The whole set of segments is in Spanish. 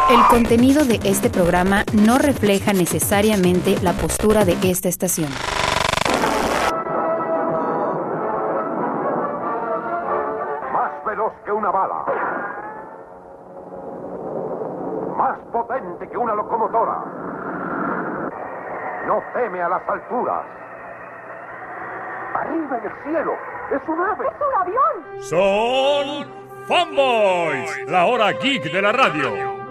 El contenido de este programa no refleja necesariamente la postura de esta estación. Más veloz que una bala. Más potente que una locomotora. No teme a las alturas. Arriba en el cielo. Es un ave. ¡Es un avión! Son Fanboys, la hora geek de la radio.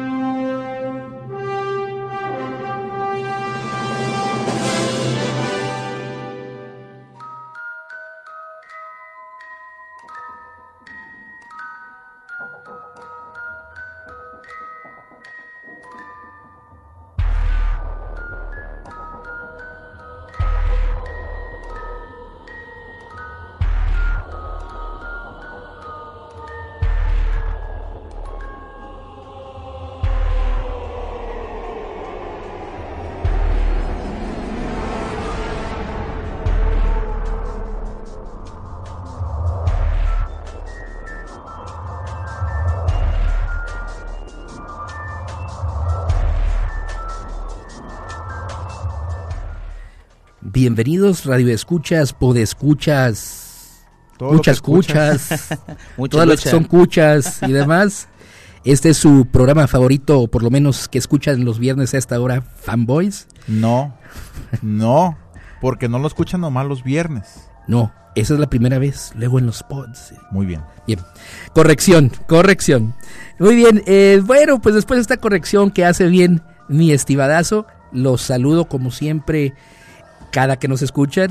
Bienvenidos, radioescuchas, podescuchas, muchas escuchas, todas las que son cuchas y demás. Este es su programa favorito, o por lo menos que escuchan los viernes a esta hora, Fanboys. No, porque no lo escuchan nomás los viernes. No, esa es la primera vez, luego en los pods. Muy bien. Bien, corrección. Muy bien, bueno, pues después de esta corrección que hace bien mi estimadazo, los saludo como siempre cada que nos escuchan.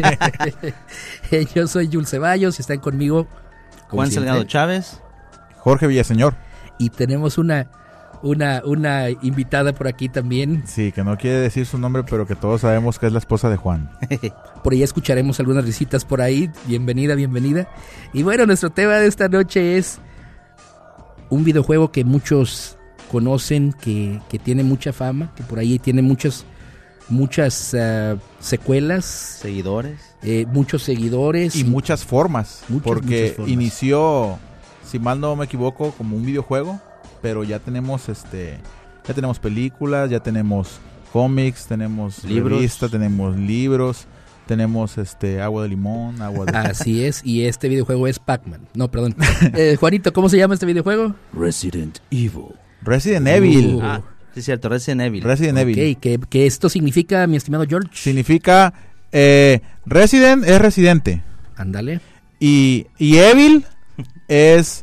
Yo soy Jules Ceballos y están conmigo Juan Salgado Chávez, Jorge Villaseñor. Y tenemos una invitada por aquí también. Sí, que no quiere decir su nombre, pero que todos sabemos que es la esposa de Juan. Por ahí escucharemos algunas risitas por ahí. Bienvenida. Y bueno, nuestro tema de esta noche es un videojuego que muchos conocen, que tiene mucha fama, que por ahí tiene muchas secuelas, muchos seguidores y muchas formas, porque muchas formas. Inició, si mal no me equivoco, como un videojuego, pero ya tenemos ya tenemos películas, ya tenemos cómics, tenemos revistas, tenemos libros, tenemos agua de limón, Así es, y este videojuego es Pac-Man. No, perdón. Juanito, ¿cómo se llama este videojuego? Resident Evil. Sí, cierto, Resident Evil. Ok, ¿qué esto significa, mi estimado George? Significa, Resident es residente. Ándale. Y Evil es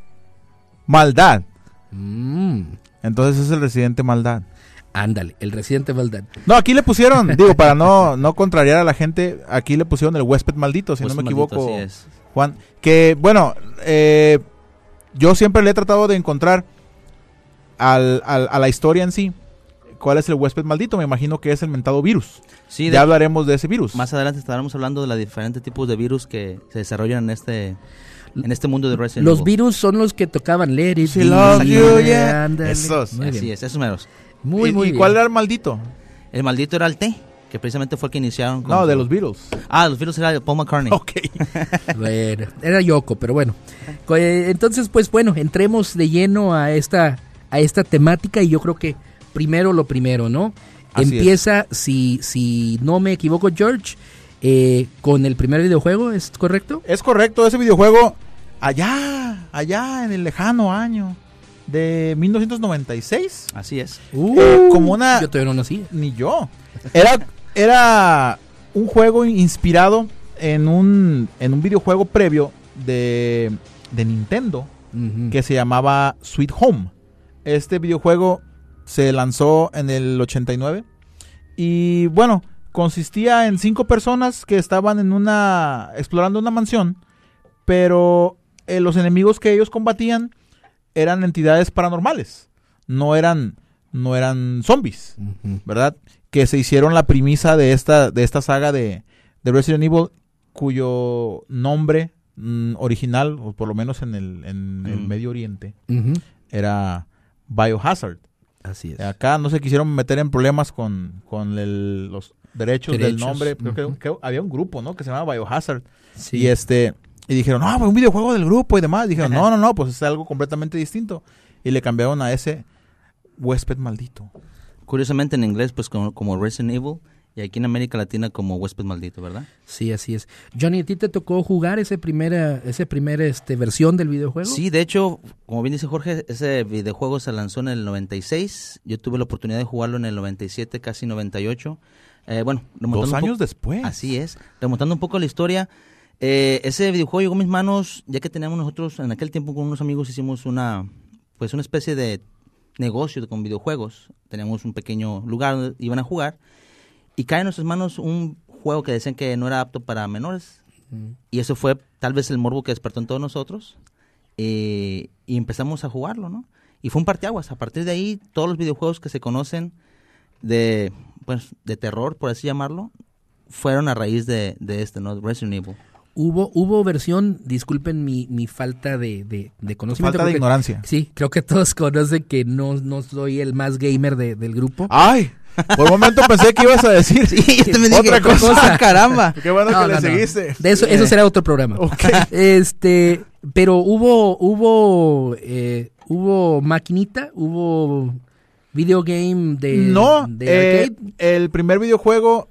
maldad. Entonces es el residente maldad. Ándale, el residente maldad. No, aquí le pusieron, digo, para no contrariar a la gente, aquí le pusieron el huésped maldito, si no me equivoco, así es. Juan. Que, bueno, yo siempre le he tratado de encontrar a la historia en sí, ¿cuál es el huésped maldito? Me imagino que es el mentado virus. Sí, ya hablaremos de ese virus. Más adelante estaremos hablando de los diferentes tipos de virus que se desarrollan en este mundo de Resident Evil. Los virus son los que tocaban Let It Be. Love you, yeah. Esos. Así es, esos meros. Muy bien. ¿Y cuál era el maldito? El maldito era el T, que precisamente fue el que iniciaron. No, de los Beatles. Los Beatles era Paul McCartney. Ok. Bueno, era Yoko, pero bueno. Entonces, pues bueno, entremos de lleno a esta temática, y yo creo que lo primero, ¿no? Así empieza, si no me equivoco, George, con el primer videojuego, ¿es correcto? Es correcto, ese videojuego allá en el lejano año de 1996. Así es. Como una... Yo todavía no nací. Ni yo. Era un juego inspirado en un videojuego previo de Nintendo, que se llamaba Sweet Home. Este videojuego se lanzó en el 89 y bueno, consistía en 5 personas que estaban explorando una mansión, pero los enemigos que ellos combatían eran entidades paranormales, no eran zombies, ¿verdad? Que se hicieron la premisa de esta saga de Resident Evil, cuyo nombre original, o por lo menos en el Medio Oriente, era Biohazard. Así es. Acá no se quisieron meter en problemas con los derechos del nombre. Creo que había un grupo, ¿no? Que se llamaba Biohazard. Sí. Y dijeron, no, pues un videojuego del grupo y demás. Dijeron, no, pues es algo completamente distinto. Y le cambiaron a ese Huésped Maldito. Curiosamente en inglés pues como Resident Evil, y aquí en América Latina como Huésped Maldito, ¿verdad? Sí, así es. Johnny, ¿a ti te tocó jugar ese primera versión del videojuego? Sí, de hecho, como bien dice Jorge, ese videojuego se lanzó en el 96. Yo tuve la oportunidad de jugarlo en el 97, casi 98. Bueno, 2 años después. Así es. Remontando un poco la historia, ese videojuego llegó a mis manos ya que teníamos nosotros, en aquel tiempo con unos amigos hicimos una especie de negocio con videojuegos. Teníamos un pequeño lugar donde iban a jugar. Y cae en nuestras manos un juego que decían que no era apto para menores. Y eso fue tal vez el morbo que despertó en todos nosotros. Y empezamos a jugarlo, ¿no? Y fue un parteaguas. A partir de ahí, todos los videojuegos que se conocen de terror, por así llamarlo, fueron a raíz de este, ¿no? Resident Evil. Hubo versión, disculpen mi falta de conocimiento. Falta de ignorancia. Sí, creo que todos conocen que no soy el más gamer del grupo. ¡Ay! Por un momento pensé que ibas a decir otra cosa. ¡Caramba! Qué bueno que le seguiste. De eso será otro programa. Okay. Pero hubo maquinita, hubo video game de arcade. El primer videojuego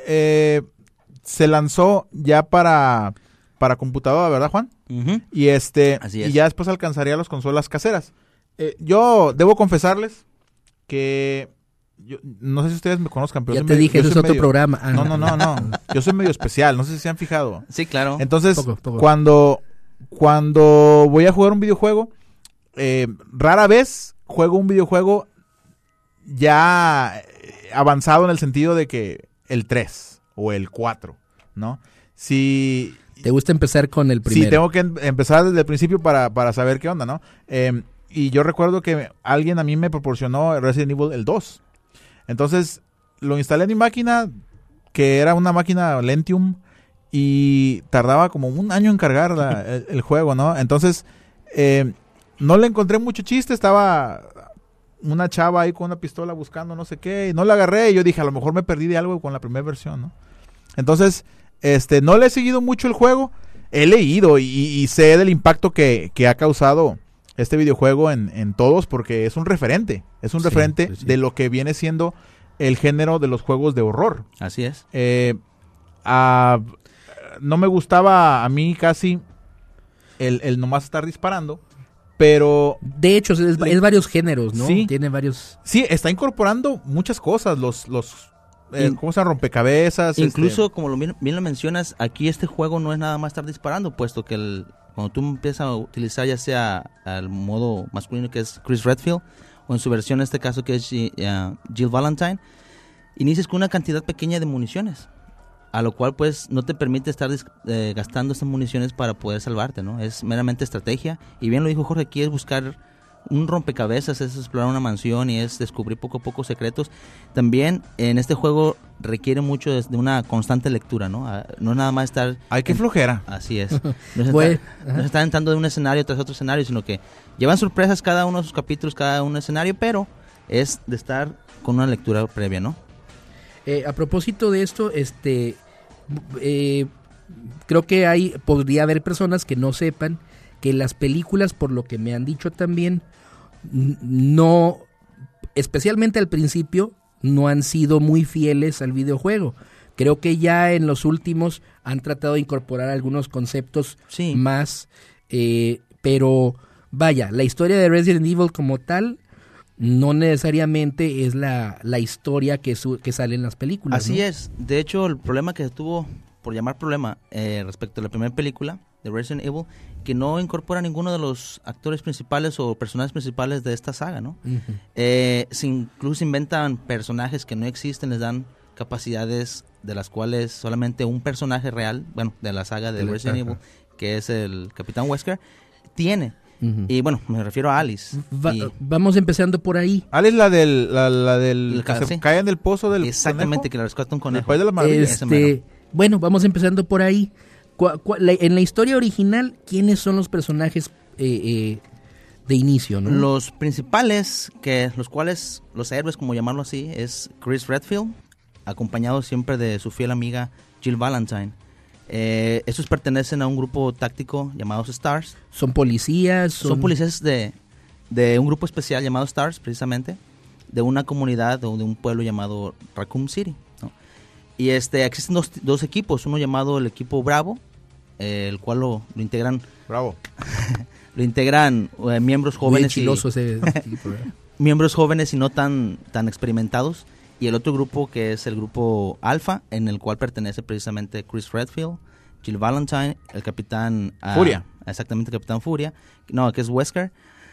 se lanzó ya para computadora, ¿verdad, Juan? Uh-huh. Y Así es. y ya después alcanzaría las consolas caseras. Yo debo confesarles que yo, no sé si ustedes me conozcan, pero ya te dije, eso es otro programa. No. Yo soy medio especial, no sé si se han fijado. Sí, claro. Entonces, poco. Cuando voy a jugar un videojuego, rara vez juego un videojuego ya avanzado en el sentido de que el 3 o el 4, ¿no? Si ¿te gusta empezar con el primero? Sí, tengo que empezar desde el principio para saber qué onda, ¿no? Y yo recuerdo que alguien a mí me proporcionó Resident Evil el 2. Entonces, lo instalé en mi máquina, que era una máquina Lentium, y tardaba como 1 año en cargar el juego, ¿no? Entonces, no le encontré mucho chiste, estaba una chava ahí con una pistola buscando no sé qué, y no la agarré, y yo dije, a lo mejor me perdí de algo con la primera versión, ¿no? Entonces, no le he seguido mucho el juego, he leído y sé del impacto que ha causado este videojuego en todos, porque es un referente, de lo que viene siendo el género de los juegos de horror. Así es. No me gustaba a mí casi el nomás estar disparando, pero de hecho es varios géneros, ¿no? Sí, tiene varios. Sí, está incorporando muchas cosas, ¿cómo se llama? Rompecabezas. Incluso, como bien lo mencionas, aquí este juego no es nada más estar disparando, puesto que cuando tú empiezas a utilizar ya sea el modo masculino, que es Chris Redfield, o en su versión en este caso que es Jill Valentine, inicias con una cantidad pequeña de municiones, a lo cual pues no te permite estar gastando estas municiones para poder salvarte, ¿no? Es meramente estrategia, y bien lo dijo Jorge, aquí es buscar un rompecabezas, es explorar una mansión y es descubrir poco a poco secretos. También en este juego requiere mucho de una constante lectura, ¿no? No es nada más estar... ¡Ay, qué flojera! Así es. No se está entrando de un escenario tras otro escenario, sino que llevan sorpresas cada uno de sus capítulos, cada un escenario, pero es de estar con una lectura previa, ¿no? A propósito de esto, creo que podría haber personas que no sepan que las películas, por lo que me han dicho también, no, especialmente al principio, no han sido muy fieles al videojuego. Creo que ya en los últimos han tratado de incorporar algunos conceptos más, pero vaya, la historia de Resident Evil como tal no necesariamente es la historia que sale en las películas. Así ¿no? es. De hecho, el problema que tuvo, por llamar problema, respecto a la primera película de Resident Evil, que no incorpora ninguno de los actores principales o personajes principales de esta saga, ¿no? Uh-huh. Incluso inventan personajes que no existen, les dan capacidades de las cuales solamente un personaje real, de la saga de Resident Evil, que es el Capitán Wesker, tiene. Uh-huh. Y bueno, me refiero a Alice. Vamos empezando por ahí. Alice, la del que se cae en el pozo del exactamente, conejo, que la rescata un conejo. El país de las maravillas. Bueno, vamos empezando por ahí. En la historia original, ¿quiénes son los personajes de inicio, no? Los principales, los cuales, los héroes, como llamarlo así, es Chris Redfield, acompañado siempre de su fiel amiga Jill Valentine. Estos pertenecen a un grupo táctico llamados Stars. ¿Son policías? Son policías de un grupo especial llamado Stars, precisamente. de una comunidad o de un pueblo llamado Raccoon City, ¿no? Y existen dos equipos, uno llamado el equipo Bravo, el cual lo integran... Bravo. Lo integran miembros jóvenes miembros jóvenes y no tan experimentados, y el otro grupo que es el grupo Alpha, en el cual pertenece precisamente Chris Redfield, Jill Valentine, el capitán Furia. Exactamente, el capitán Furia, no, que es Wesker,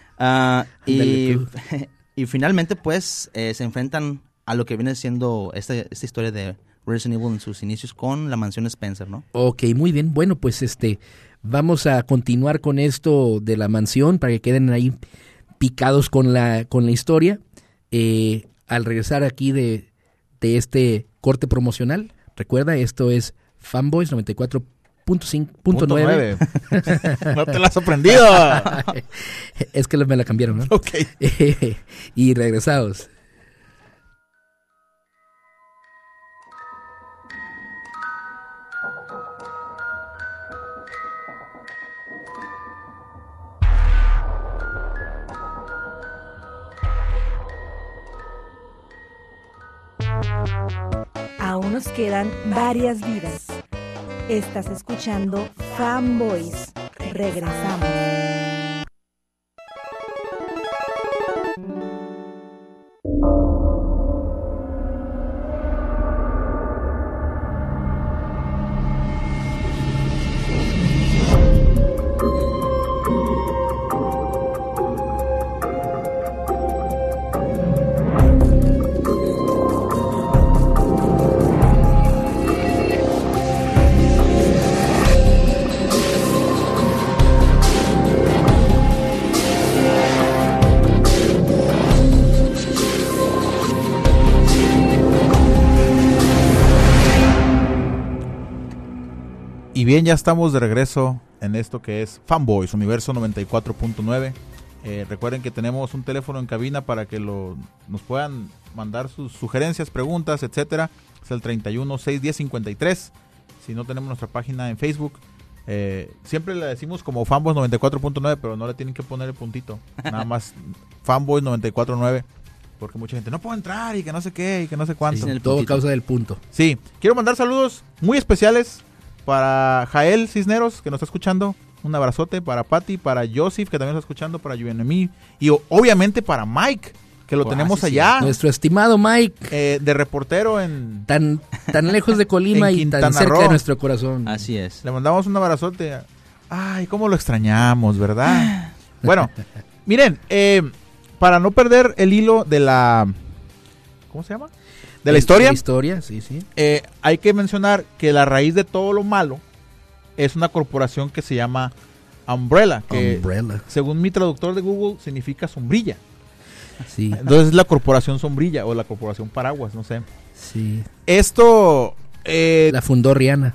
y finalmente pues se enfrentan a lo que viene siendo esta historia de Resident Evil en sus inicios con la mansión Spencer, ¿no? Ok, muy bien. Bueno, pues vamos a continuar con esto de la mansión para que queden ahí picados con la historia. Al regresar aquí de este corte promocional, recuerda, esto es Fanboys 94.9. No te la has aprendido. Es que me la cambiaron, ¿no? Ok. Y regresados. Aún nos quedan varias vidas. Estás escuchando Fanboys. Regresamos. Y bien, ya estamos de regreso en esto que es Fanboys, Universo 94.9. Recuerden que tenemos un teléfono en cabina para que nos puedan mandar sus sugerencias, preguntas, etcétera. Es el 31-610-53. Si no, tenemos nuestra página en Facebook. Siempre le decimos como Fanboys 94.9, pero no le tienen que poner el puntito. Nada más Fanboys 94.9. Porque mucha gente no puede entrar y que no sé qué y que no sé cuánto. Sí, todo causa del punto. Sí, quiero mandar saludos muy especiales para Jael Cisneros, que nos está escuchando. Un abrazote para Patty, para Joseph, que también está escuchando, para Juvenemi, y obviamente para Mike, que lo tenemos allá. Sí. Nuestro estimado Mike. De reportero en... Tan lejos de Colima y tan cerca de nuestro corazón. Así es. Le mandamos un abrazote. Ay, cómo lo extrañamos, ¿verdad? Bueno, miren, para no perder el hilo de la... ¿Cómo se llama? De la historia. La historia, sí. Hay que mencionar que la raíz de todo lo malo es una corporación que se llama Umbrella, que según mi traductor de Google significa sombrilla. Sí. Entonces es la corporación sombrilla o la corporación paraguas, no sé. Sí. Esto... la fundó Rihanna.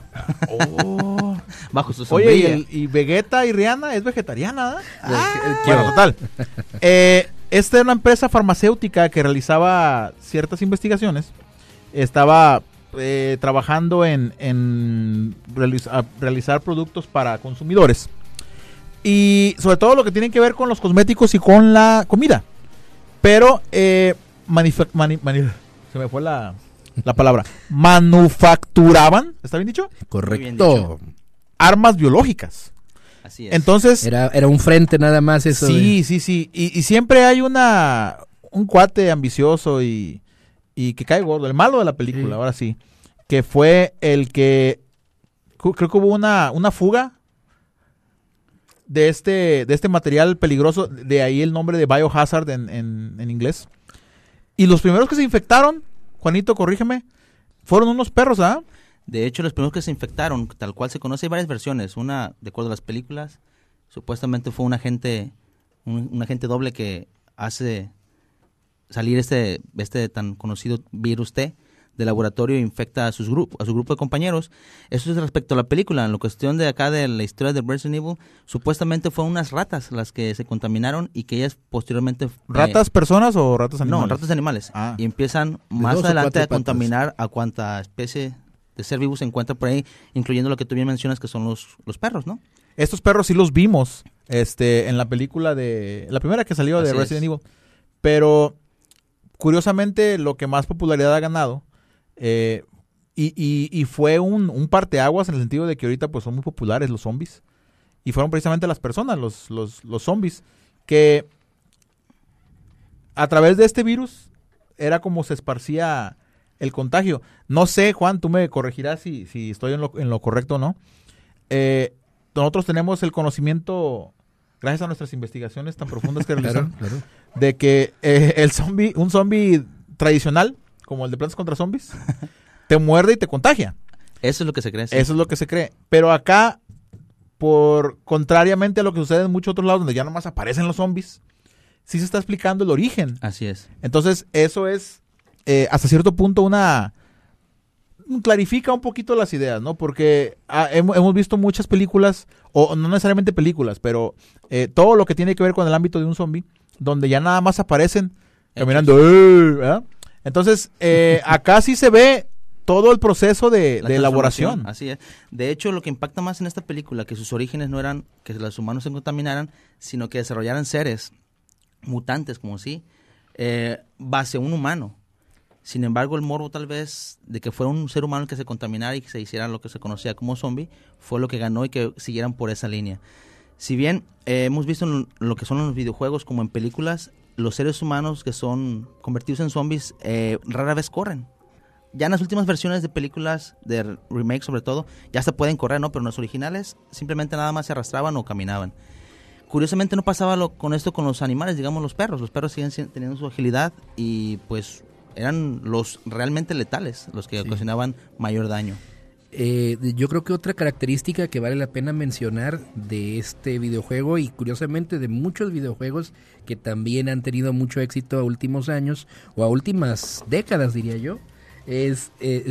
Oh. Bajo su sombrilla. Oye, y Vegeta y Rihanna es vegetariana, bueno, total. Esta era una empresa farmacéutica que realizaba ciertas investigaciones. Estaba trabajando en realizar productos para consumidores. Y sobre todo lo que tiene que ver con los cosméticos y con la comida. Pero se me fue la palabra. Manufacturaban, ¿está bien dicho? Correcto. Armas biológicas. Así es. Entonces... Era un frente nada más eso. Sí. Y siempre hay un cuate ambicioso y que cae gordo. El malo de la película, sí. Ahora sí. Que fue el que... Creo que hubo una fuga de este material peligroso. De ahí el nombre de Biohazard en inglés. Y los primeros que se infectaron, Juanito, corrígeme, fueron unos perros, ¿ah? De hecho, los primeros que se infectaron, tal cual se conoce, hay varias versiones. Una, de acuerdo a las películas, supuestamente fue un agente doble que hace salir este tan conocido virus T del laboratorio e infecta a su grupo de compañeros. Eso es respecto a la película. En la cuestión de acá de la historia de Resident Evil, supuestamente fueron unas ratas las que se contaminaron y que ellas posteriormente... ¿Ratas personas o ratas animales? No, ratas animales. Y empiezan más adelante a contaminar a cuanta especie de ser vivo se encuentra por ahí, incluyendo lo que tú bien mencionas que son los perros, ¿no? Estos perros sí los vimos en la película la primera que salió de Resident Evil. Pero curiosamente lo que más popularidad ha ganado, y fue un parteaguas en el sentido de que ahorita pues son muy populares los zombies, y fueron precisamente las personas, los zombies, que a través de este virus era como se esparcía el contagio. No sé, Juan, tú me corregirás si estoy en lo correcto o no. Nosotros tenemos el conocimiento, gracias a nuestras investigaciones tan profundas que realizamos, claro. De que un zombie tradicional, como el de Plantas contra Zombies, te muerde y te contagia. Eso es lo que se cree. Sí. Eso es lo que se cree. Pero acá, contrariamente a lo que sucede en muchos otros lados, donde ya nomás aparecen los zombies, sí se está explicando el origen. Así es. Entonces, eso es, hasta cierto punto, clarifica un poquito las ideas, ¿no? Porque hemos visto muchas películas, o no necesariamente películas, pero todo lo que tiene que ver con el ámbito de un zombie, donde ya nada más aparecen caminando, ¿verdad? Entonces, acá sí se ve todo el proceso de elaboración. Así es. De hecho, lo que impacta más en esta película, que sus orígenes no eran que los humanos se contaminaran, sino que desarrollaran seres mutantes, como sí, base a un humano. Sin embargo, el morbo tal vez de que fuera un ser humano el que se contaminara y que se hiciera lo que se conocía como zombie, fue lo que ganó y que siguieran por esa línea. Si bien hemos visto en lo que son los videojuegos como en películas, los seres humanos que son convertidos en zombies rara vez corren. Ya en las últimas versiones de películas, de remake sobre todo, ya se pueden correr, ¿no? Pero en los originales simplemente nada más se arrastraban o caminaban. Curiosamente no pasaba con esto con los animales, digamos los perros. Los perros siguen teniendo su agilidad y pues eran los realmente letales, los que ocasionaban mayor daño. Yo creo que otra característica que vale la pena mencionar de este videojuego, y curiosamente de muchos videojuegos que también han tenido mucho éxito a últimos años, o a últimas décadas diría yo, es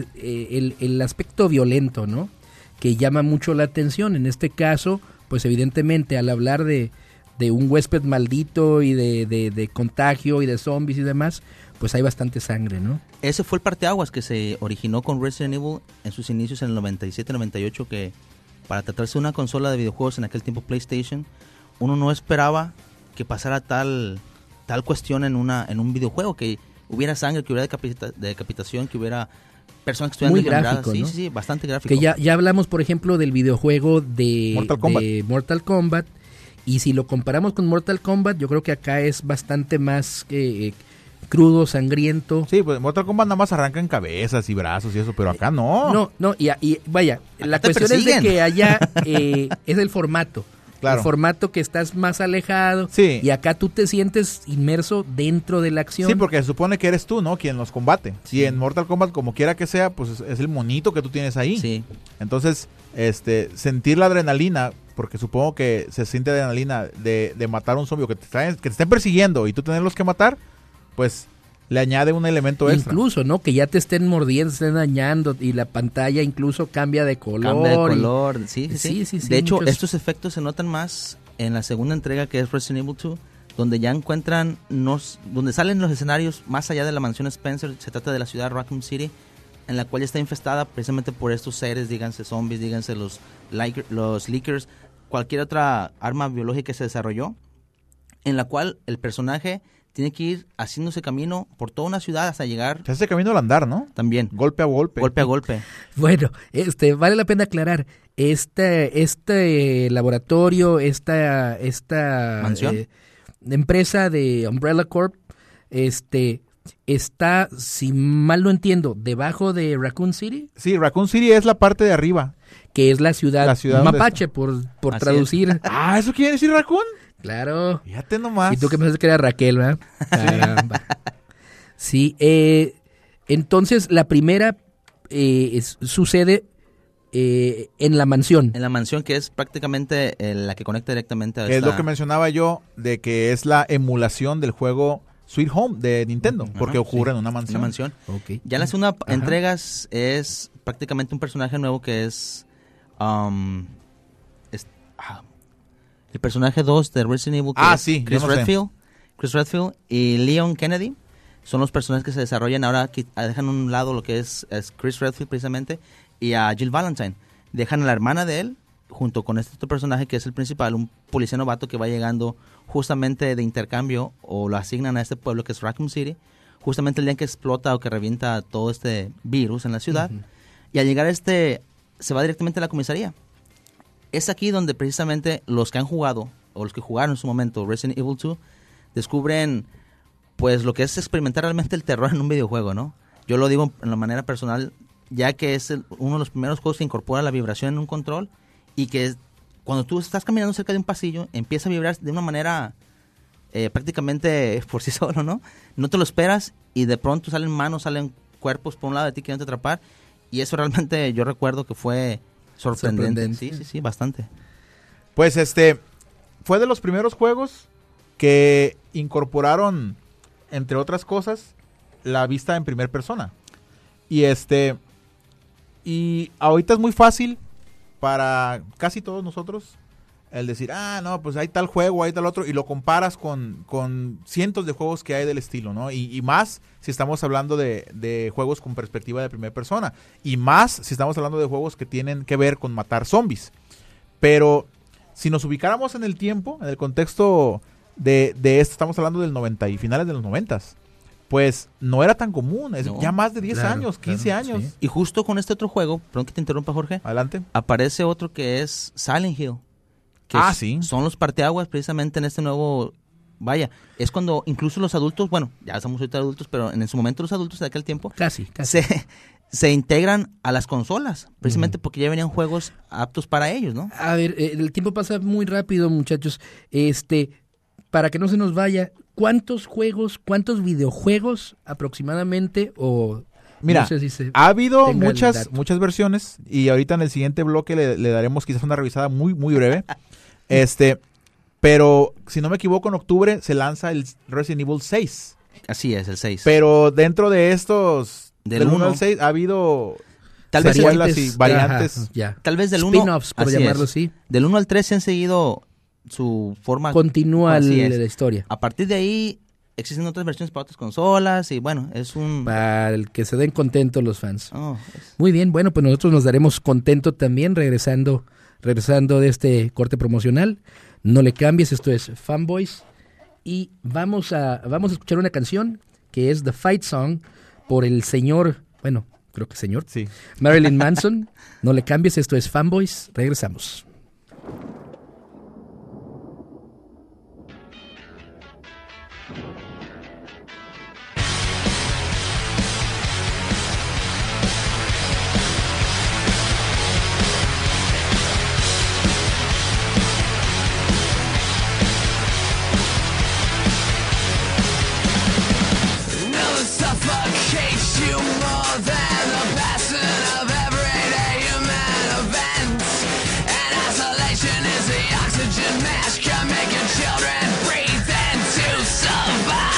el aspecto violento, ¿no? Que llama mucho la atención. En este caso, pues evidentemente al hablar de un huésped maldito y de contagio y de zombies y demás, pues hay bastante sangre, ¿no? Ese fue el parteaguas que se originó con Resident Evil en sus inicios en el 97-98, que para tratarse de una consola de videojuegos en aquel tiempo PlayStation, uno no esperaba que pasara tal cuestión en un videojuego, que hubiera sangre, que hubiera decapitación, que hubiera personas que estuvieran muy gráfico, ¿no? Sí, bastante gráfico. Que ya hablamos, por ejemplo, del videojuego de Mortal Kombat, y si lo comparamos con Mortal Kombat, yo creo que acá es bastante más crudo, sangriento. Sí, pues Mortal Kombat nada más arrancan cabezas y brazos y eso, pero acá no. No, y vaya, la cuestión es de que allá es el formato. Claro. El formato que estás más alejado, sí. Y acá tú te sientes inmerso dentro de la acción. Sí, porque se supone que eres tú, ¿no? Quien los combate. Sí. Y en Mortal Kombat, como quiera que sea, pues es el monito que tú tienes ahí. Sí. Entonces, sentir la adrenalina, porque supongo que se siente adrenalina de matar a un zombie que te estén persiguiendo y tú tenerlos que matar, pues le añade un elemento extra. Incluso, ¿no? Que ya te estén mordiendo, estén dañando y la pantalla incluso cambia de color. Sí. De hecho, estos efectos se notan más en la segunda entrega, que es Resident Evil 2, donde ya encuentran, donde salen los escenarios más allá de la mansión Spencer. Se trata de la ciudad de Raccoon City, en la cual está infestada precisamente por estos seres, díganse zombies, díganse los leakers, cualquier otra arma biológica que se desarrolló, en la cual el personaje tiene que ir haciéndose camino por toda una ciudad hasta llegar. Se hace camino al andar, ¿no? También. Golpe a golpe. Golpe a golpe. Bueno, vale la pena aclarar, este laboratorio, esta ¿mansión? Empresa de Umbrella Corp, está, si mal no entiendo, debajo de Raccoon City. Sí, Raccoon City es la parte de arriba. Que es la ciudad mapache, por traducir. Es. ¿Eso quiere decir Raccoon? Claro. Fíjate nomás. Y tú que pensaste que era Raquel, ¿verdad? Caramba. Sí, entonces la primera sucede en la mansión. En la mansión, que es prácticamente la que conecta directamente a Es lo que mencionaba yo, de que es la emulación del juego Sweet Home de Nintendo, porque ocurre en una mansión. Okay. Ya en la segunda entrega es prácticamente un personaje nuevo que es... el personaje 2 de Resident Evil, que es Chris Redfield y Leon Kennedy, son los personajes que se desarrollan ahora. Dejan a un lado lo que es Chris Redfield precisamente, y a Jill Valentine. Dejan a la hermana de él junto con este otro personaje que es el principal, un policía novato que va llegando justamente de intercambio, o lo asignan a este pueblo que es Raccoon City, justamente el día en que explota o que revienta todo este virus en la ciudad. Y al llegar se va directamente a la comisaría. Es aquí donde precisamente los que han jugado, o los que jugaron en su momento Resident Evil 2, descubren pues lo que es experimentar realmente el terror en un videojuego, ¿no? Yo lo digo en la manera personal, ya que es uno de los primeros juegos que incorpora la vibración en un control y que cuando tú estás caminando cerca de un pasillo, empieza a vibrar de una manera prácticamente por sí solo, ¿no? No te lo esperas y de pronto salen manos, salen cuerpos por un lado de ti que van a atrapar, y eso realmente yo recuerdo que fue sorprendente. Sí, bastante. Pues fue de los primeros juegos que incorporaron, entre otras cosas, la vista en primera persona. Y y ahorita es muy fácil para casi todos nosotros el decir, no, pues hay tal juego, hay tal otro, y lo comparas con cientos de juegos que hay del estilo, ¿no? Y más si estamos hablando de juegos con perspectiva de primera persona, y más si estamos hablando de juegos que tienen que ver con matar zombies. Pero si nos ubicáramos en el tiempo, en el contexto de esto, estamos hablando del 90 y finales de los 90s, pues no era tan común, ya más de 10 años, 15 años. Sí. Y justo con este otro juego, perdón que te interrumpa, Jorge. Adelante. Aparece otro que es Silent Hill. Que sí. Son los parteaguas precisamente en este nuevo... Vaya, es cuando incluso los adultos, bueno, ya somos ahorita adultos, pero en su momento los adultos de aquel tiempo... Casi. Se integran a las consolas, precisamente porque ya venían juegos aptos para ellos, ¿no? A ver, el tiempo pasa muy rápido, muchachos. Para que no se nos vaya, ¿cuántos videojuegos aproximadamente o... Mira, no sé si ha habido muchas versiones, y ahorita en el siguiente bloque le daremos quizás una revisada muy, muy breve. Pero si no me equivoco, en octubre se lanza el Resident Evil 6. Así es, el 6. Pero dentro de estos, del 1 al 6, ha habido tal vez variantes. Ajá, ya. Tal vez del 1... Spin-offs, por llamarlo así. Del 1 al 3 se han seguido su forma... Continúa la historia. A partir de ahí existen otras versiones para otras consolas y bueno, es un... Para el que se den contentos los fans. Muy bien, bueno, pues nosotros nos daremos contento también regresando de este corte promocional. No le cambies, esto es Fanboys. Y vamos a escuchar una canción que es The Fight Song por el señor, bueno, creo que señor, sí, Marilyn Manson. No le cambies, esto es Fanboys. Regresamos. Oxygen mask can make your children breathe and to survive.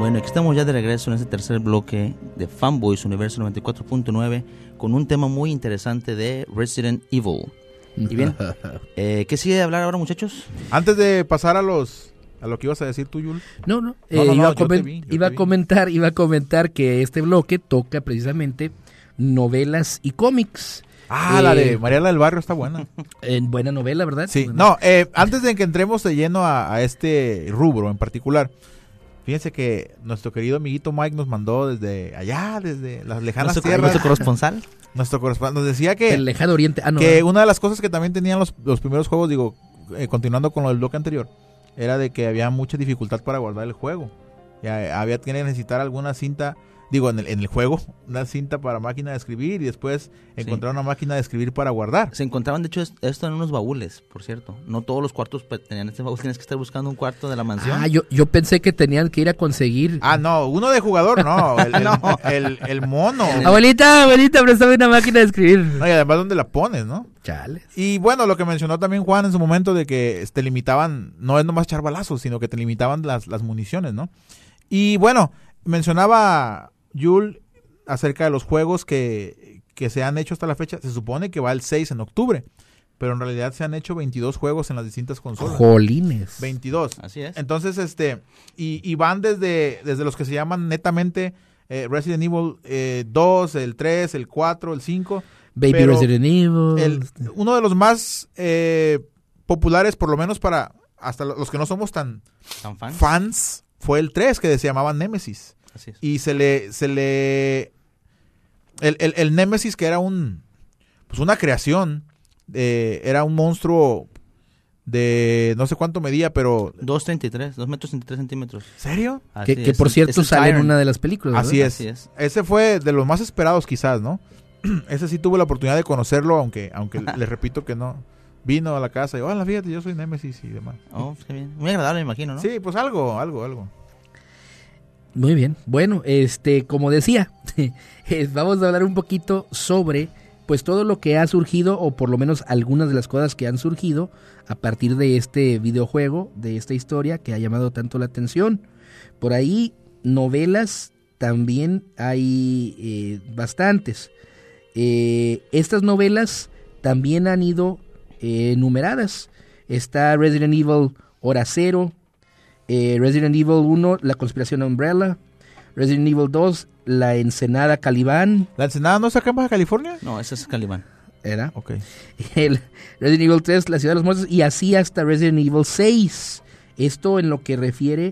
Bueno, aquí estamos ya de regreso en este tercer bloque de Fanboys Universo 94.9 con un tema muy interesante de Resident Evil. Y bien, ¿qué sigue de hablar ahora, muchachos? Antes de pasar a lo que ibas a decir tú, Yul. Iba a comentar que este bloque toca precisamente novelas y cómics. La de Mariela del Barrio está buena. Buena novela, ¿verdad? Sí. Antes de que entremos de lleno a este rubro en particular, fíjense que nuestro querido amiguito Mike nos mandó desde allá, desde las lejanas tierras. ¿Nuestro corresponsal? Nuestro corresponsal nos decía que el lejano oriente. Que una de las cosas que también tenían los primeros juegos, continuando con lo del bloque anterior, era de que había mucha dificultad para guardar el juego. Había que necesitar alguna cinta, en el juego, una cinta para máquina de escribir y después encontrar una máquina de escribir para guardar. Se encontraban, de hecho, esto en unos baúles, por cierto. No todos los cuartos tenían este baúl, tienes que estar buscando un cuarto de la mansión. Yo pensé que tenían que ir a conseguir. Uno de jugador no, el mono. Abuelita, préstame una máquina de escribir. No, y además, ¿dónde la pones, no? Chales. Y bueno, lo que mencionó también Juan en su momento de que te limitaban, no es nomás echar balazos, sino que te limitaban las municiones, ¿no? Y bueno, mencionaba Yul acerca de los juegos que se han hecho hasta la fecha. Se supone que va el 6 en octubre, pero en realidad se han hecho 22 juegos en las distintas consolas. ¡Jolines! 22. Así es. Entonces, y van desde los que se llaman netamente Resident Evil 2, el 3, el 4, el 5. Baby Resident Evil. Uno de los más populares, por lo menos para hasta los que no somos tan fans, fue el 3, que se llamaba Nemesis. Así es. Y el Nemesis, que era una creación, era un monstruo de no sé cuánto medía, pero 2.33 metros 33 centímetros. ¿Serio? Que por cierto sale en una de las películas, ¿verdad? Así es. Ese fue de los más esperados quizás, ¿no? Ese sí tuve la oportunidad de conocerlo, aunque les repito que no. Vino a la casa y, hola, fíjate, yo soy Nemesis y demás. Oh, qué bien. Muy agradable, me imagino, ¿no? Sí, pues algo. Muy bien. Bueno, como decía, vamos a hablar un poquito sobre pues todo lo que ha surgido, o por lo menos algunas de las cosas que han surgido a partir de este videojuego, de esta historia que ha llamado tanto la atención. Por ahí, novelas también hay bastantes. Estas novelas también han ido numeradas. Está Resident Evil Hora Cero, Resident Evil 1, La Conspiración Umbrella, Resident Evil 2, La Ensenada Calibán. ¿La Ensenada no está acá en Baja California? No, ese es Calibán. ¿Era? Ok. El Resident Evil 3, La Ciudad de los Muertos, y así hasta Resident Evil 6. Esto en lo que refiere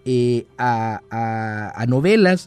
a novelas,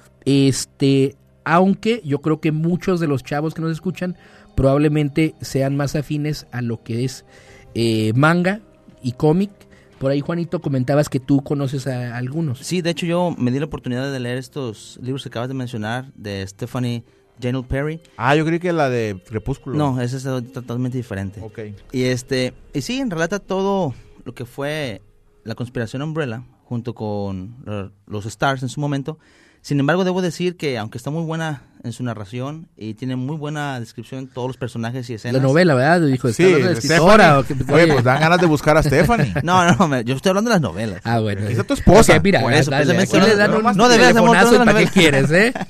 aunque yo creo que muchos de los chavos que nos escuchan probablemente sean más afines a lo que es manga y cómic. Por ahí, Juanito, comentabas que tú conoces a algunos. Sí, de hecho yo me di la oportunidad de leer estos libros que acabas de mencionar de Stephanie Janelle Perry. Yo creí que la de Crepúsculo. No, ese es totalmente diferente. Ok. Y sí, relata todo lo que fue la Conspiración Umbrella junto con los Stars en su momento. Sin embargo, debo decir que aunque está muy buena en su narración y tiene muy buena descripción de todos los personajes y escenas. La novela, ¿verdad? Dijo, sí, escritora. Oye, pues dan ganas de buscar a Stephanie. No, yo estoy hablando de las novelas. Bueno. Esa es tu esposa. Okay, mira, por eso, dale, aquí le dan un no debes telefonazo para qué quieres,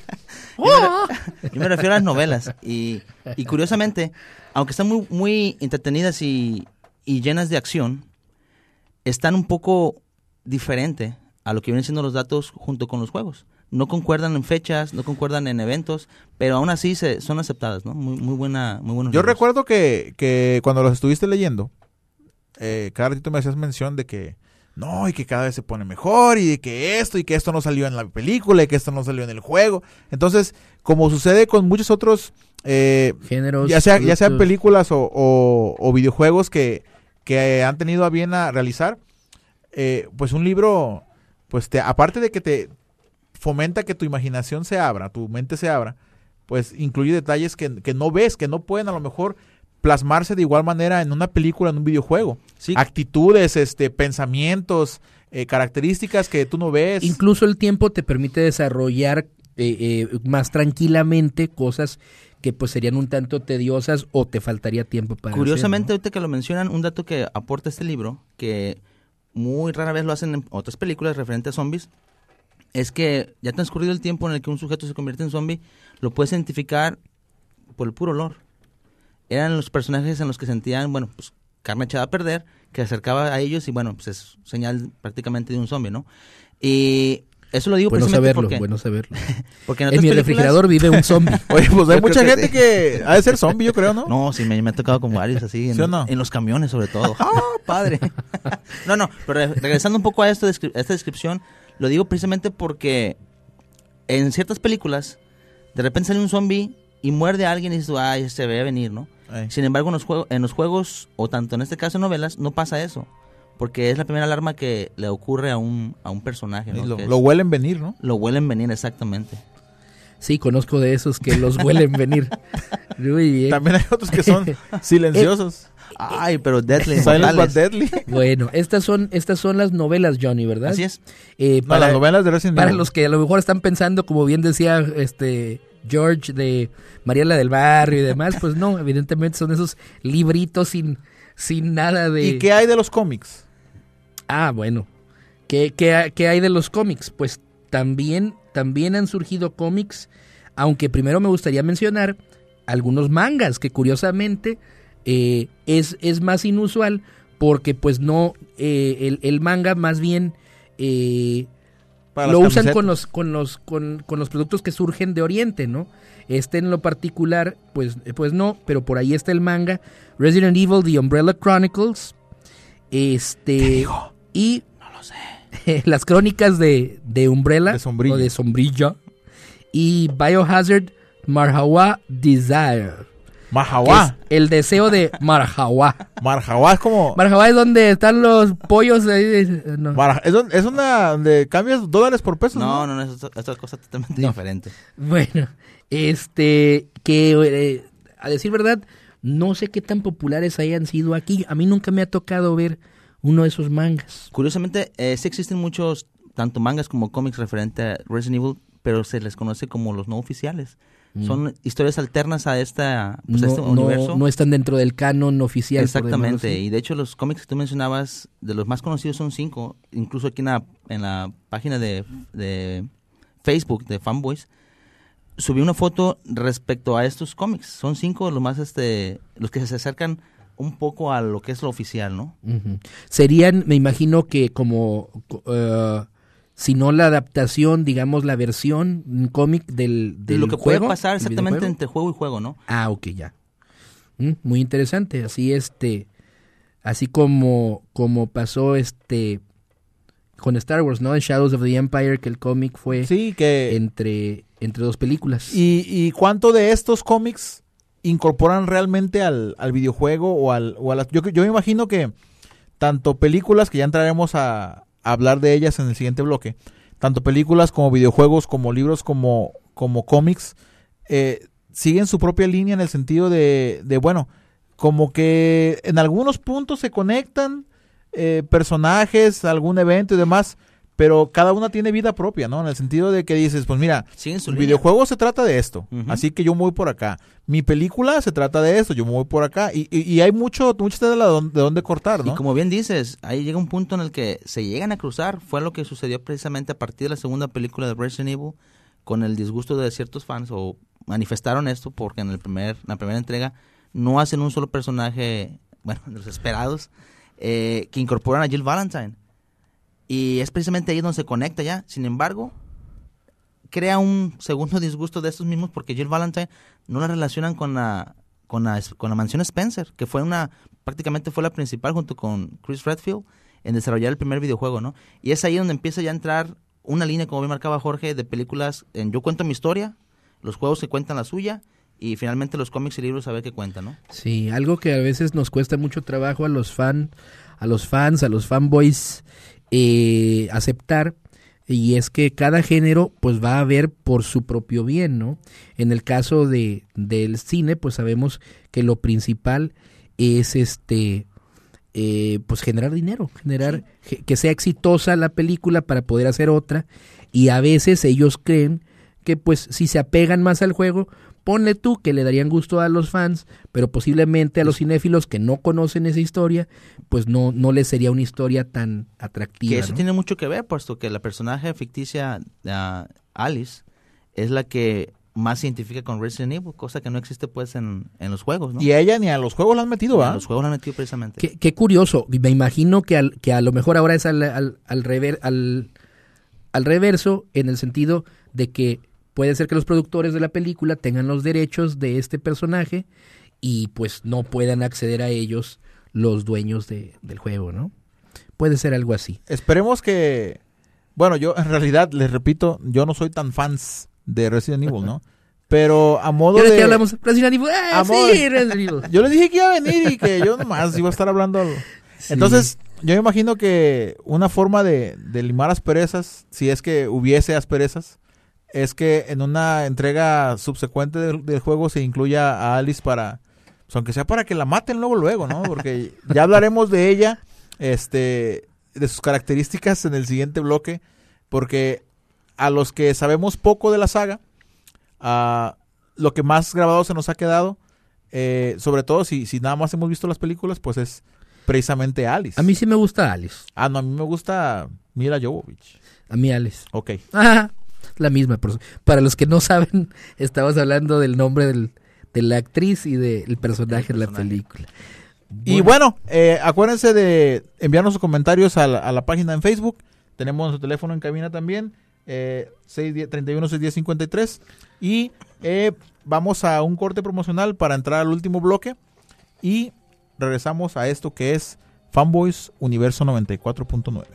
Yo me refiero a las novelas. Y curiosamente, aunque están muy, muy entretenidas y llenas de acción, están un poco diferente a lo que vienen siendo los datos junto con los juegos. No concuerdan en fechas, no concuerdan en eventos, pero aún así son aceptadas, ¿no? Muy buenos Yo libros. recuerdo que cuando los estuviste leyendo, cada ratito me hacías mención de que no, y que cada vez se pone mejor, y de que esto no salió en la película, y que esto no salió en el juego. Entonces, como sucede con muchos otros géneros, ya sean películas o videojuegos que han tenido a bien a realizar, pues un libro, pues aparte de que te fomenta que tu imaginación se abra, tu mente se abra, pues incluye detalles que no ves, que no pueden a lo mejor plasmarse de igual manera en una película, en un videojuego. Sí. Actitudes, pensamientos, características que tú no ves. Incluso el tiempo te permite desarrollar más tranquilamente cosas que pues serían un tanto tediosas o te faltaría tiempo para Curiosamente, hacer, ¿no? ahorita que lo mencionan, un dato que aporta este libro, que muy rara vez lo hacen en otras películas referentes a zombies, es que ya transcurrido el tiempo en el que un sujeto se convierte en zombie, lo puedes identificar por el puro olor. Eran los personajes en los que sentían, bueno, pues carne echada a perder, que se acercaba a ellos y bueno, pues es señal prácticamente de un zombie, ¿no? Y eso lo digo precisamente porque... Bueno saberlo. Porque en mi refrigerador vive un zombie. Oye, pues hay mucha gente que ha de ser zombie, yo creo, ¿no? No, sí, me ha tocado con varios así, ¿Sí o no? en los camiones sobre todo. ¡Ah, padre! No, pero regresando un poco a esta descripción, lo digo precisamente porque en ciertas películas, de repente sale un zombie y muerde a alguien y dices, ay, se ve venir, ¿no? Ay. Sin embargo, en los juegos, o tanto en este caso en novelas, no pasa eso. Porque es la primera alarma que le ocurre a un personaje, ¿no? Lo huelen venir, ¿no? Lo huelen venir, exactamente. Sí, conozco de esos que los huelen venir. Muy bien. También hay otros que son silenciosos. Ay, pero deadly. Silent but deadly. Bueno, estas son las novelas, Johnny, ¿verdad? Así es. Para las novelas de Resident Para Evil. los que a lo mejor están pensando, como bien decía George, de Mariela del Barrio y demás, pues no, evidentemente son esos libritos sin nada de... ¿Y qué hay de los cómics? Ah, bueno. ¿Qué hay de los cómics? Pues también han surgido cómics, aunque primero me gustaría mencionar algunos mangas, que curiosamente es más inusual, porque pues no, el manga más bien lo usan con los productos que surgen de Oriente, ¿no? En lo particular, pues no, pero por ahí está el manga Resident Evil, The Umbrella Chronicles, y no lo sé. las crónicas de Umbrella, de o de Sombrilla, y Biohazard Marhawa Desire. Marhawa. El deseo de Marhawa. Marhawa es como... Marhawa es donde están los pollos. No. Es una donde cambias dólares por pesos. No, es otra cosa totalmente diferente. Bueno, a decir verdad, no sé qué tan populares hayan sido aquí. A mí nunca me ha tocado ver uno de esos mangas. Curiosamente, sí existen muchos, tanto mangas como cómics referente a Resident Evil, pero se les conoce como los no oficiales. Son historias alternas a este universo. No están dentro del canon oficial. Exactamente, y de hecho los cómics que tú mencionabas, de los más conocidos son 5, incluso aquí en la página de Facebook de Fanboys, subí una foto respecto a estos cómics. Son 5 los más, los que se acercan un poco a lo que es lo oficial, ¿no? Uh-huh. Serían, me imagino que como... si no la adaptación, digamos la versión, un cómic del lo que juego, puede pasar exactamente entre juego y juego, ¿no? Ah, ok, ya. Muy interesante, así como pasó con Star Wars, ¿no? En Shadows of the Empire, que el cómic fue entre dos películas. ¿Y cuánto de estos cómics incorporan realmente al videojuego o a las... Yo me imagino que tanto películas, que ya entraremos a hablar de ellas en el siguiente bloque, tanto películas como videojuegos, como libros, como cómics, siguen su propia línea en el sentido de bueno, como que en algunos puntos se conectan personajes, algún evento y demás, pero cada una tiene vida propia, ¿no? En el sentido de que dices, pues mira, el videojuego se trata de esto, así que yo me voy por acá. Mi película se trata de esto, yo me voy por acá. Y hay mucha tela de dónde cortar, ¿no? Y como bien dices, ahí llega un punto en el que se llegan a cruzar. Fue lo que sucedió precisamente a partir de la segunda película de Resident Evil, con el disgusto de ciertos fans, o manifestaron esto porque en la primera entrega no hacen un solo personaje, bueno, de los esperados, que incorporan a Jill Valentine. Y es precisamente ahí donde se conecta ya. Sin embargo, crea un segundo disgusto de estos mismos porque Jill Valentine no la relacionan con la mansión Spencer, que prácticamente fue la principal junto con Chris Redfield en desarrollar el primer videojuego, ¿no? Y es ahí donde empieza ya a entrar una línea, como bien marcaba Jorge, de películas en yo cuento mi historia, los juegos que cuentan la suya, y finalmente los cómics y libros a ver qué cuentan, ¿no? Sí, algo que a veces nos cuesta mucho trabajo a los fanboys aceptar, y es que cada género pues va a ver por su propio bien, ¿no? En el caso del cine, pues sabemos que lo principal es pues generar dinero, que sea exitosa la película para poder hacer otra, y a veces ellos creen que pues si se apegan más al juego, ponle tú que le darían gusto a los fans, pero posiblemente a los cinéfilos que no conocen esa historia, pues no les sería una historia tan atractiva. Que eso ¿no? tiene mucho que ver, puesto que la personaje ficticia Alice es la que más se identifica con Resident Evil, cosa que no existe pues en los juegos, ¿no? Y a ella ni a los juegos la han metido, ¿va? A los juegos la han metido precisamente. Qué curioso, me imagino que a lo mejor ahora es al reverso, en el sentido de que puede ser que los productores de la película tengan los derechos de este personaje y pues no puedan acceder a ellos los dueños del juego, ¿no? Puede ser algo así. Esperemos que... Bueno, yo en realidad, les repito, yo no soy tan fans de Resident Evil, ¿no? Pero a modo ¿De de... qué hablamos? Resident Evil. Sí, Resident Evil. Yo les dije que iba a venir y que yo nomás iba a estar hablando... Sí. Entonces, yo me imagino que una forma de limar asperezas, si es que hubiese asperezas, es que en una entrega subsecuente del juego se incluya a Alice para, pues aunque sea para que la maten luego, ¿no? Porque ya hablaremos de ella, de sus características en el siguiente bloque, porque a los que sabemos poco de la saga, lo que más grabado se nos ha quedado, sobre todo si nada más hemos visto las películas, pues es precisamente Alice. A mí sí me gusta Alice. No, a mí me gusta Mila Jovovich. A mí Alice. Ok. La misma persona. Para los que no saben, estamos hablando del nombre de la actriz y del personaje en la película. Y bueno, acuérdense de enviarnos sus comentarios a la página en Facebook. Tenemos nuestro teléfono en cabina también, 31-610-53. Y vamos a un corte promocional para entrar al último bloque. Y regresamos a esto que es Fanboys Universo 94.9.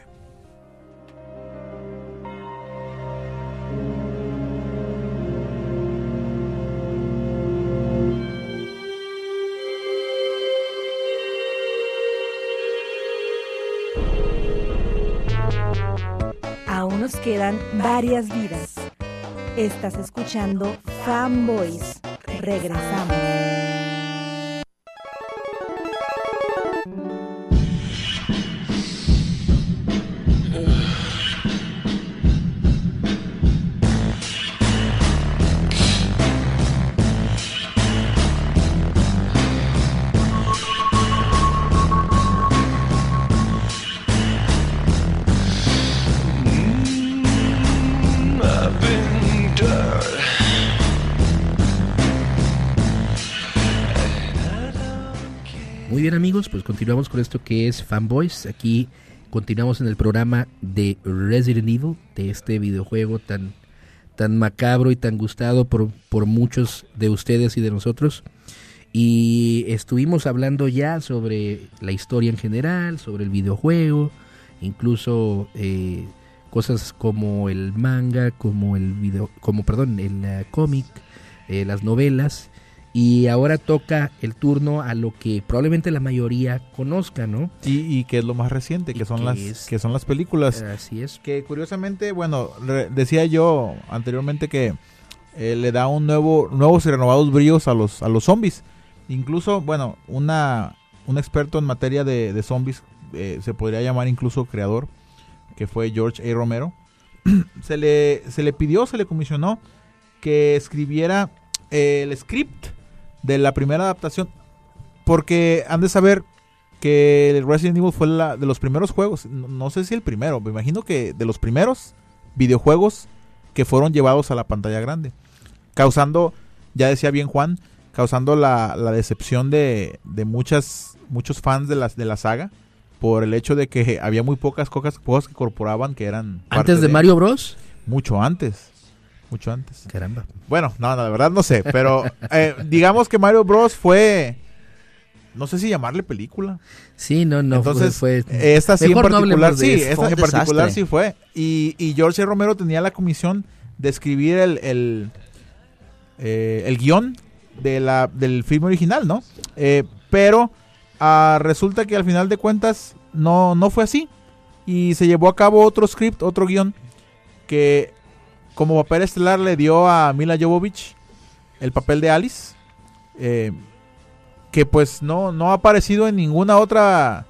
Aún nos quedan varias vidas. Estás escuchando Fanboys. Regresamos. Muy bien, amigos, pues continuamos con esto que es Fanboys. Aquí continuamos en el programa de Resident Evil, de este videojuego tan macabro y tan gustado por muchos de ustedes y de nosotros. Y estuvimos hablando ya sobre la historia en general, sobre el videojuego, incluso cosas como el manga, como el cómic, las novelas. Y ahora toca el turno a lo que probablemente la mayoría conozca, ¿no? Y que es lo más reciente, que son las películas. Así es. Que curiosamente, bueno, decía yo anteriormente que le da nuevos y renovados bríos a los zombies. Incluso, bueno, un experto en materia de zombies, se podría llamar incluso creador, que fue George A. Romero, se le pidió, se le comisionó que escribiera el script de la primera adaptación, porque han de saber que Resident Evil fue de los primeros juegos, no sé si el primero, me imagino que de los primeros videojuegos que fueron llevados a la pantalla grande, causando, ya decía bien Juan, causando la decepción de muchos fans de la saga, por el hecho de que había muy pocas cosas que incorporaban que eran ¿Antes de Mario Bros? Mucho antes. Caramba. Bueno, no, la verdad no sé, pero digamos que Mario Bros fue, no sé si llamarle película. Sí, no. Entonces, fue esta sí en particular, sí, esta en particular desastre. sí fue. Y George Romero tenía la comisión de escribir el guión del filme original, ¿no? Pero resulta que al final de cuentas no fue así. Y se llevó a cabo otro script, otro guión, que como papel estelar le dio a Mila Jovovich el papel de Alice, que pues no ha aparecido en ninguna otra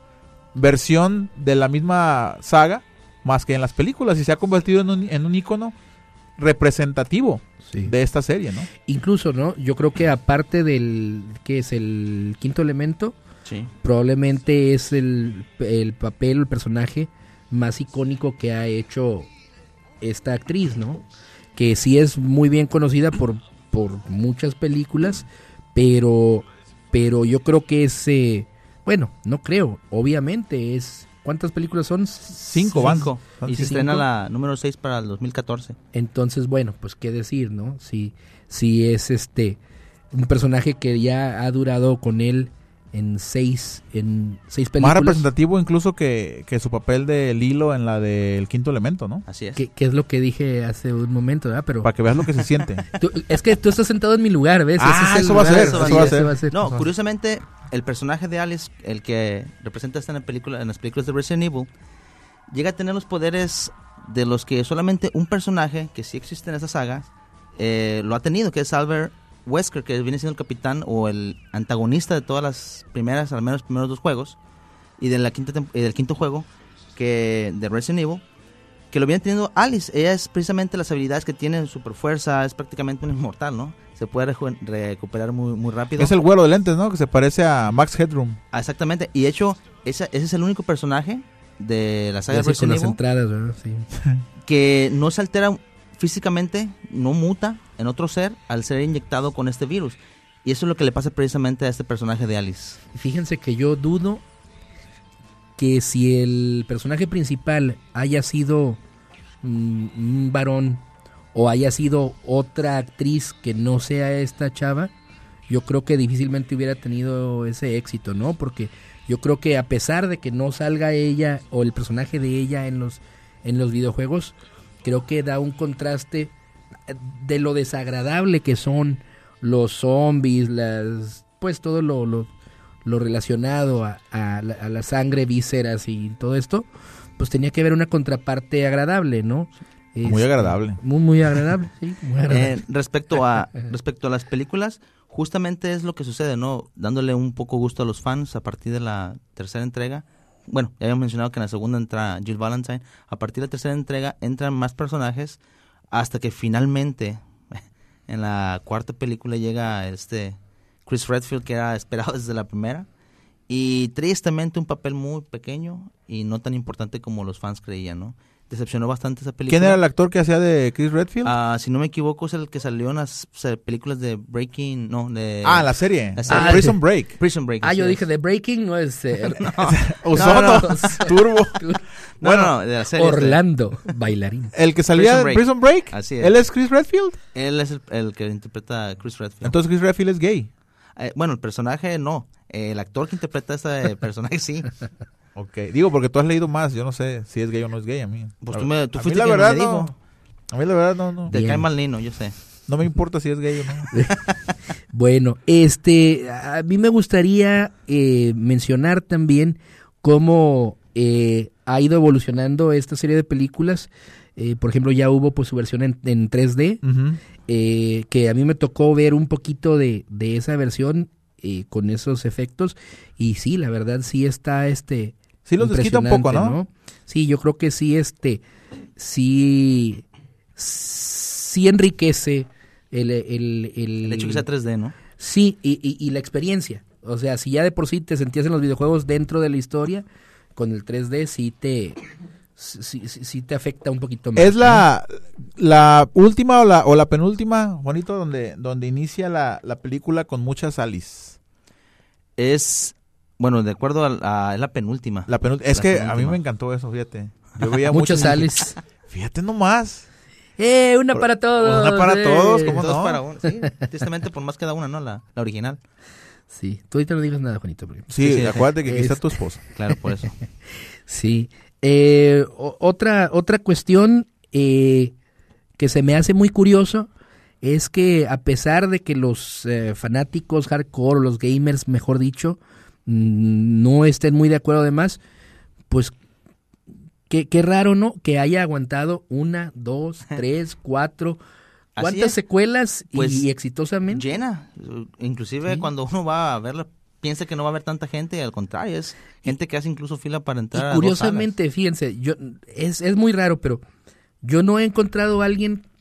versión de la misma saga, más que en las películas, y se ha convertido en un ícono representativo de esta serie, ¿no? Incluso, ¿no? Yo creo que aparte del que es el quinto elemento, probablemente es el papel, el personaje más icónico que ha hecho esta actriz, ¿no? Que sí es muy bien conocida por muchas películas, pero yo creo que es, bueno, no creo, obviamente es... ¿Cuántas películas son? 5 van. Y se estrena la número 6 para el 2014. Entonces, bueno, pues qué decir, ¿no? Si es un personaje que ya ha durado con él en seis películas. Más representativo incluso que su papel de Lilo en la del Quinto Elemento, ¿no? Así es. Que es lo que dije hace un momento, ¿verdad? Pero para que veas lo que se siente. Es que tú estás sentado en mi lugar, ¿ves? Eso va a ser. No, curiosamente, el personaje de Alice, el que representa en las películas de Resident Evil, llega a tener los poderes de los que solamente un personaje que sí existe en esa saga lo ha tenido, que es Albert Wesker, que viene siendo el capitán o el antagonista de todas las primeras, al menos los primeros 2 juegos, y del quinto juego de Resident Evil, que lo viene teniendo Alice. Ella es precisamente las habilidades que tiene, super fuerza, es prácticamente un inmortal, ¿no? Se puede recuperar muy, muy rápido. Es el güero de lentes, ¿no? Que se parece a Max Headroom. Exactamente, y de hecho, ese es el único personaje de la saga de Resident Evil entradas, ¿verdad? Sí. Que no se altera físicamente, no muta en otro ser al ser inyectado con este virus. Y eso es lo que le pasa precisamente a este personaje de Alice. Fíjense que yo dudo que si el personaje principal haya sido un varón o haya sido otra actriz que no sea esta chava, yo creo que difícilmente hubiera tenido ese éxito, ¿no? Porque yo creo que a pesar de que no salga ella o el personaje de ella en los videojuegos, creo que da un contraste de lo desagradable que son los zombies, pues todo lo relacionado a la sangre, vísceras y todo esto, pues tenía que haber una contraparte agradable, ¿no? Muy agradable. Muy agradable, sí, muy agradable. Respecto a las películas, justamente es lo que sucede, ¿no? Dándole un poco gusto a los fans a partir de la tercera entrega. Bueno, ya habíamos mencionado que en la segunda entra Jill Valentine. A partir de la tercera entrega entran más personajes hasta que finalmente en la cuarta película llega Chris Redfield, que era esperado desde la primera. Y tristemente un papel muy pequeño y no tan importante como los fans creían, ¿no? Decepcionó bastante esa película. ¿Quién era el actor que hacía de Chris Redfield? Si no me equivoco, es el que salió en las películas de Breaking, la serie. Prison Break. Prison Break. Yo dije de Breaking, no es... Turbo. No, de la serie. Orlando, bailarín. ¿El que salía en Prison Break? Así es. ¿Él es Chris Redfield? Él es el que interpreta a Chris Redfield. Entonces Chris Redfield es gay. Bueno, el personaje no. El actor que interpreta a este personaje sí. Ok, digo porque tú has leído más, yo no sé si es gay o no es gay a mí. Pues tú fuiste la quien verdad me dijo. A mí la verdad no. Te cae mal Nino, yo sé. No me importa si es gay o no. Bueno, a mí me gustaría mencionar también cómo ha ido evolucionando esta serie de películas. Por ejemplo, ya hubo pues su versión en 3D, que a mí me tocó ver un poquito de esa versión con esos efectos, y sí, la verdad sí está sí los desquita un poco, ¿no? Sí, yo creo que sí sí enriquece el hecho que sea 3D, ¿no? Sí, y la experiencia. O sea, si ya de por sí te sentías en los videojuegos dentro de la historia, con el 3D sí te afecta un poquito más. Es la última o la penúltima, Juanito, donde inicia la película con muchas Alice. Es, bueno, de acuerdo a la penúltima. Es que a mí me encantó eso, fíjate. Yo veía muchas Alice. Fíjate nomás. Una para todos. Una para todos, ¿cómo no? Para uno, sí. Tristemente por más que da una, ¿no? La original. Sí, tú ahorita no digas nada, Juanito. Sí, acuérdate que aquí está tu esposa. Claro, por eso. Sí. Otra cuestión que se me hace muy curioso es que a pesar de que los fanáticos hardcore, o los gamers, mejor dicho, no estén muy de acuerdo además, pues qué raro, ¿no? Que haya aguantado 1, 2, 3, 4... ¿Cuántas secuelas y exitosamente? Llena. Inclusive cuando uno va a verla, piensa que no va a haber tanta gente, al contrario, es gente que hace incluso fila para entrar a curiosamente, fíjense, es muy raro, pero yo no he encontrado a alguien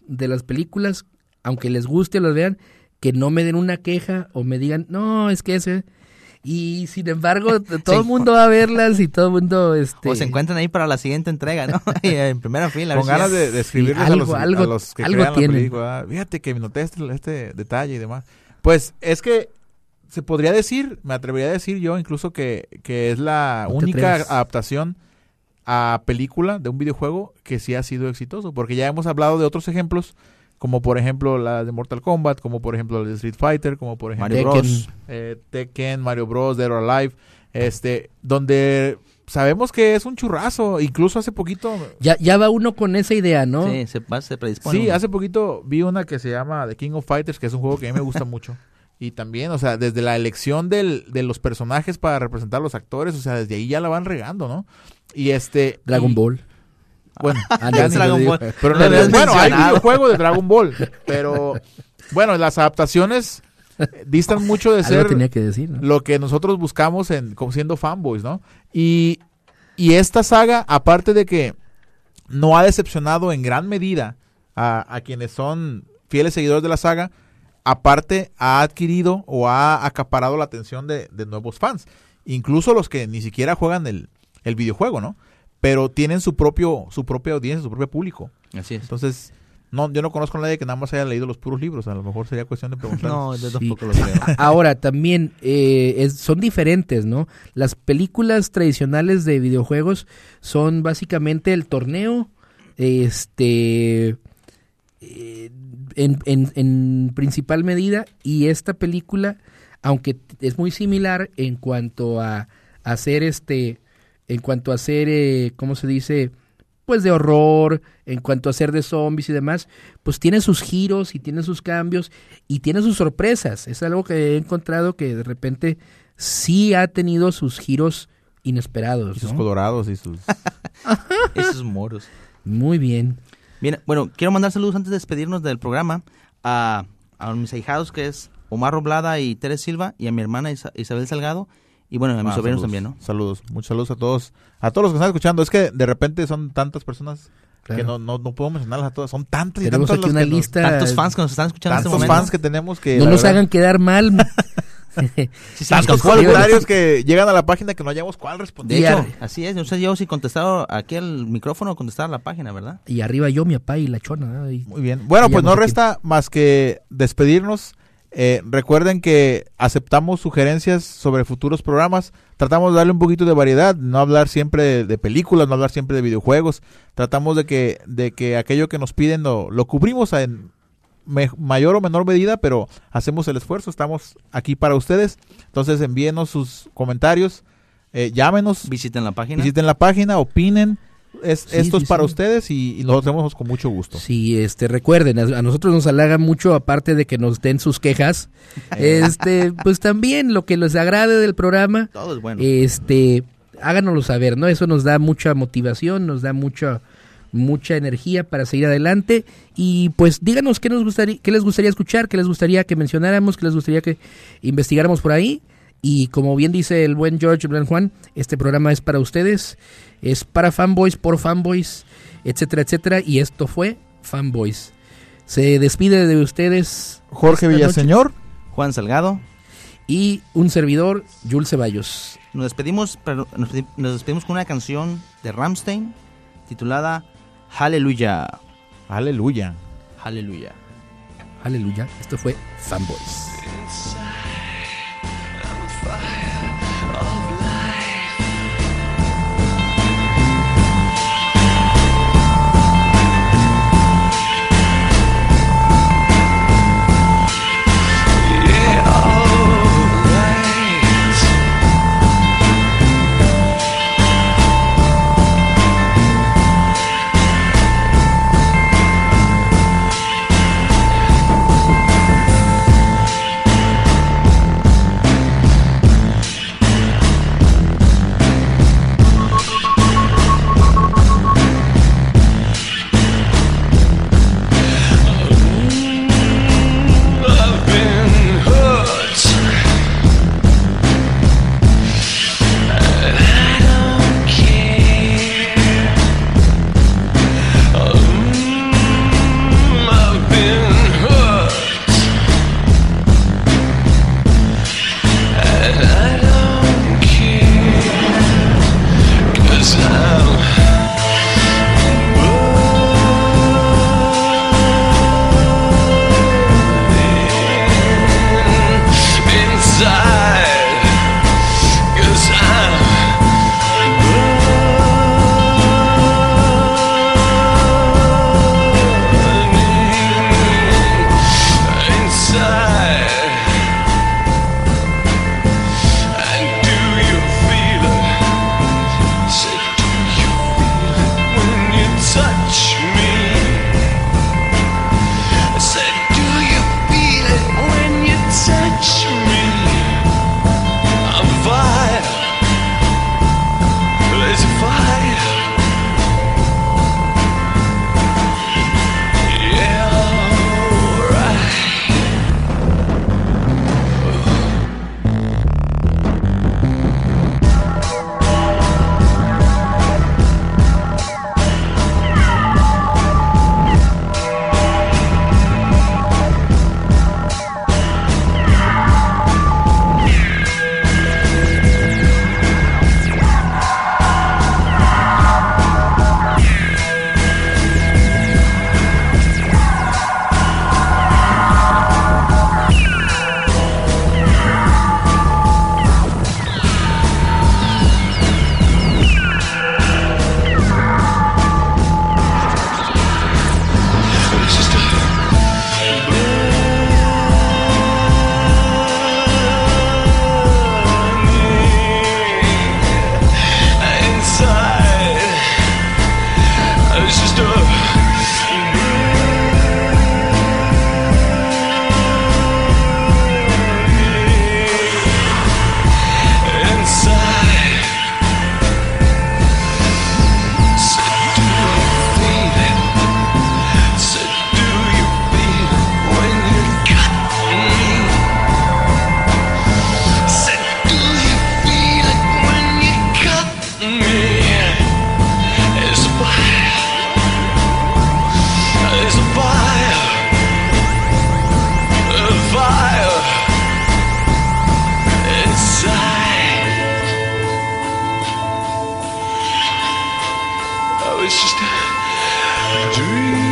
de las películas, aunque les guste o las vean, que no me den una queja o me digan, no, es que ese... Y sin embargo, todo el mundo va a verlas y todo el mundo... O se encuentran ahí para la siguiente entrega, ¿no? en primera fila. Con ganas de escribirles sí, a los que crean la película. Fíjate que noté este detalle y demás. Pues es que se podría decir, me atrevería a decir yo incluso que es la única adaptación a película de un videojuego que sí ha sido exitoso. Porque ya hemos hablado de otros ejemplos, como por ejemplo la de Mortal Kombat, como por ejemplo la de Street Fighter, como por ejemplo Mario Bros. Tekken, Mario Bros, Dead or Alive, donde sabemos que es un churrazo. Incluso hace poquito... Ya va uno con esa idea, ¿no? Sí, se predispone. Sí, hace poquito vi una que se llama The King of Fighters, que es un juego que a mí me gusta mucho. Y también, o sea, desde la elección de los personajes para representar a los actores, o sea, desde ahí ya la van regando, ¿no? Y Dragon Ball. Bueno, ya Dragon Ball. Pero bueno, hay videojuego de Dragon Ball, pero bueno, las adaptaciones distan mucho de ser tenía que decir, ¿no? Lo que nosotros buscamos como siendo fanboys, ¿no? Y esta saga, aparte de que no ha decepcionado en gran medida a quienes son fieles seguidores de la saga, aparte ha adquirido o ha acaparado la atención de nuevos fans, incluso los que ni siquiera juegan el videojuego, ¿no? Pero tienen su propia audiencia, su propio público. Así es. Entonces, yo no conozco a nadie que nada más haya leído los puros libros. A lo mejor sería cuestión de preguntar. No, yo tampoco lo creo. Ahora, también son diferentes, ¿no? Las películas tradicionales de videojuegos son básicamente el torneo, en principal medida, y esta película, aunque es muy similar en cuanto a hacer ¿cómo se dice? Pues de horror, en cuanto a hacer de zombies y demás, pues tiene sus giros y tiene sus cambios y tiene sus sorpresas. Es algo que he encontrado que de repente sí ha tenido sus giros inesperados, y sus colorados y sus... Esos moros. Muy bien. Bien, bueno, quiero mandar saludos antes de despedirnos del programa a mis ahijados, que es Omar Roblada y Teres Silva, y a mi hermana Isabel Salgado. Y bueno, a mis sobrinos también, ¿no? Saludos, muchos saludos a todos los que están escuchando. Es que de repente son tantas personas que no puedo mencionarlas a todas. Son tantas y tenemos tantas aquí una lista, tantos fans que nos están escuchando en este momento. Tantos fans que tenemos que... No nos hagan quedar mal. Tantos comentarios que llegan a la página que no hayamos cuál responder. De hecho, así es. No sé yo si contestaron aquí al micrófono o contestaron a la página, ¿verdad? Y arriba yo, mi papá y la chona. Muy bien. Bueno, pues no resta más que despedirnos. Recuerden que aceptamos sugerencias sobre futuros programas. Tratamos de darle un poquito de variedad, no hablar siempre de películas, no hablar siempre de videojuegos. Tratamos de que aquello que nos piden lo cubrimos en mayor o menor medida, pero hacemos el esfuerzo. Estamos aquí para ustedes. Entonces envíenos sus comentarios, llámenos, visiten la página, opinen. Esto es para ustedes y lo hacemos con mucho gusto. Sí, recuerden, a nosotros nos halaga mucho, aparte de que nos den sus quejas, pues también lo que les agrade del programa, todo es bueno. Háganoslo saber, ¿no? Eso nos da mucha motivación, nos da mucha energía para seguir adelante, y pues díganos qué les gustaría escuchar, qué les gustaría que mencionáramos, qué les gustaría que investigáramos por ahí. Y como bien dice el buen George, el buen Juan, este programa es para ustedes, es para fanboys, por fanboys, etcétera, etcétera. Y esto fue Fanboys. Se despide de ustedes Jorge Villaseñor, Juan Salgado y un servidor, Jules Ceballos. Nos despedimos con una canción de Rammstein titulada Hallelujah. Aleluya. Aleluya. Aleluya. Esto fue Fanboys. it's just a dream.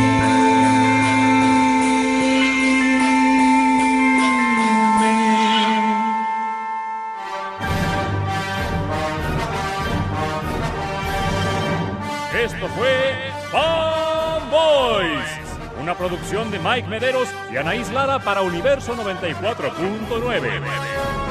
Esto fue Fanboys, una producción de Mike Mederos y Anaís Lara para Universo 94.9.